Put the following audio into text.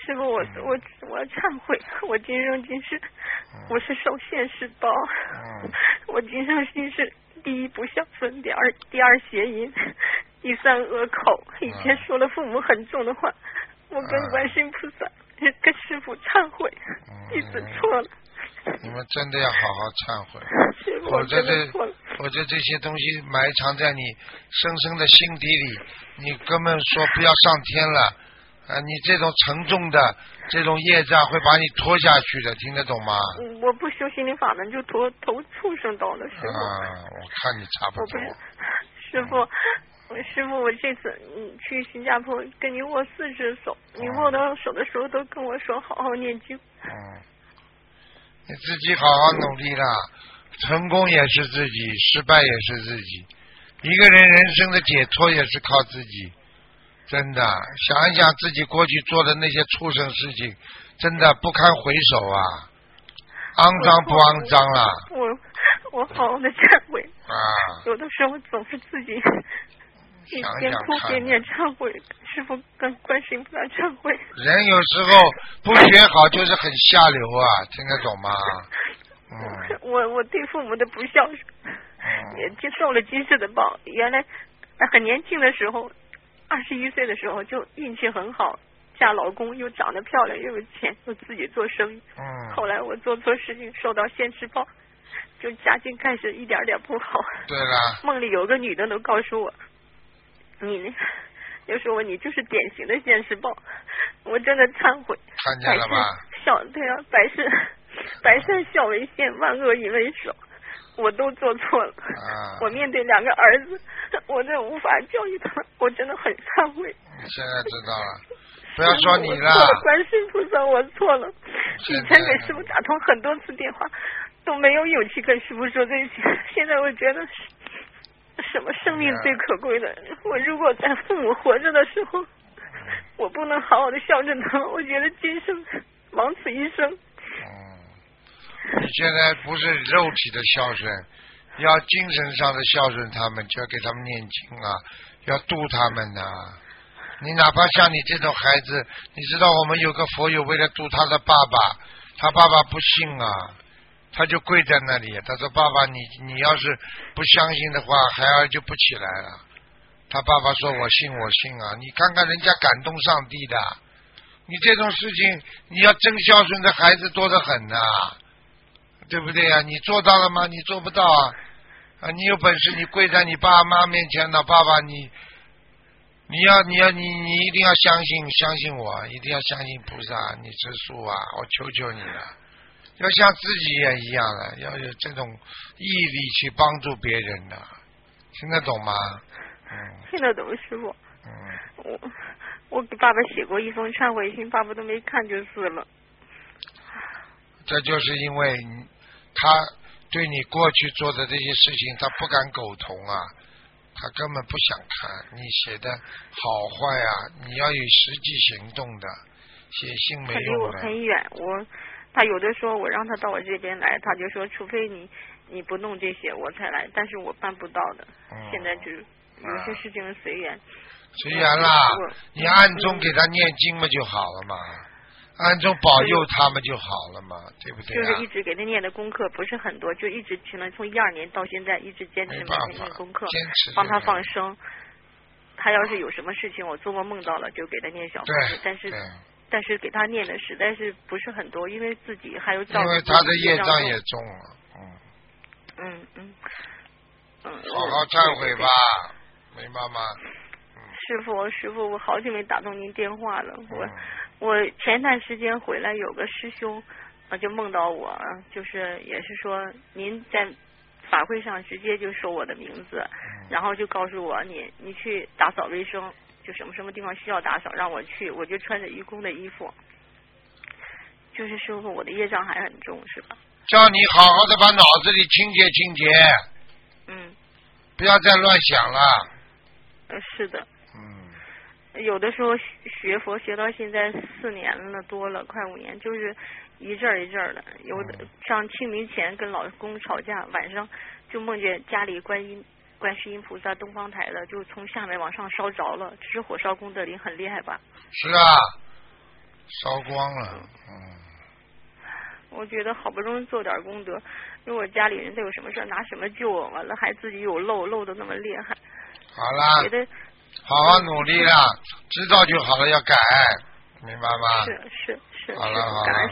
师傅，我要忏悔，我今生今世我是受现世报，我今生今世第一不孝顺，第二邪淫，第三恶口，以前说了父母很重的话，我跟观世音菩萨跟师傅忏悔，弟子错了。 你们真的要好好忏悔， 否则这些东西埋藏在你深深的心底里，你根本说不要上天了你这种沉重的这种业障会把你拖下去的，听得懂吗？ 我不修心灵法门就投畜生道了，师傅。 我看你差不多。 师傅，我这次去新加坡跟你握4只手，你握到手的时候都跟我说好好念经。 你自己好好努力啦，成功也是自己，失败也是自己。一个人人生的解脱也是靠自己，真的。想一想自己过去做的那些畜生事情，真的不堪回首啊！肮脏不肮脏啦？ 我好好的忏悔有的时候总是自己一边哭边念忏悔，师傅跟观世音菩萨忏悔。 人有时候不学好就是很下流听得懂吗？ 我对父母的不孝顺，也接受了今世的报。原来很年轻的时候，21岁的时候就运气很好，嫁老公又长得漂亮又有钱，又自己做生意。后来我做错事情受到现世报，就家境开始一点点不好。 对了。 梦里有个女的都告诉我，就说你就是典型的现世报。我真的忏悔。 看见了吧？ 百善孝为先，万恶淫为首，我都做错了。我面对2个儿子，我真无法教育他们，我真的很忏悔。 你现在知道了，不要说你了。 观世音菩萨，我错了。以前给师傅打通很多次电话，都没有勇气跟师傅说这些。现在我觉得什么生命最可贵的？我如果在父母活着的时候，我不能好好的孝顺他们，我觉得今生枉此一生。 你现在不是肉体的孝顺，要精神上的孝顺他们，就要给他们念经要度他们你哪怕像你这种孩子，你知道我们有个佛友为了度他的爸爸，他爸爸不信他就跪在那里，他说爸爸你要是不相信的话，孩儿就不起来了。他爸爸说我信你看看人家感动上帝的，你这种事情你要真孝顺的孩子多得很对不对你做到了吗？你做不到你有本事你跪在你爸妈面前呢，爸爸你一定要相信我，一定要相信菩萨，你吃素我求求你了，要像自己也一样了，要有这种毅力去帮助别人的，听得懂吗？ 听得懂，师傅。我给爸爸写过一封忏悔信，爸爸都没看就撕了。 这就是因为他对你过去做的这些事情他不敢苟同他根本不想看你写的好坏你要有实际行动的，写信没用的。他离我很远，他有的时候我让他到我这边来，他就说除非你不弄这些我才来，但是我办不到的。现在就有些事情随缘。 随缘啦，你暗中给他念经嘛就好了嘛，暗中保佑他们就好了嘛，对不对就是一直给他念的功课不是很多，就一直从12年到现在一直坚持每天念功课，帮他放生。他要是有什么事情我做梦梦到了就给他念小房子，但是给他念的实在是不是很多，因为自己还有照顾， 因为他的业障也重了。好好忏悔吧，明白吗？ 师傅，我好久没打通您电话了。我前段时间回来，有个师兄就梦到我，就是也是说您在法会上直接就说我的名字，然后就告诉我你去打扫卫生，就什么地方需要打扫让我去，我就穿着义工的衣服。就是师傅，我的业障还很重是吧？ 叫你好好的把脑子里清洁清洁，不要再乱想了。 是的。有的时候学佛学到现在4年了多了，快5年，就是一阵一阵的。有的上清明前跟老公吵架，晚上就梦见家里观世音菩萨东方台的，就从下面往上烧着了，这是火烧功德林很厉害吧？ 是啊， 烧光了， 我觉得好不容易做点功德，因为我家里人都有什么事拿什么救我，完了还自己有漏的那么厉害。 好啦， 觉得好好努力啦，知道就好了，要改，明白吗？ 是。 好了好了。 感恩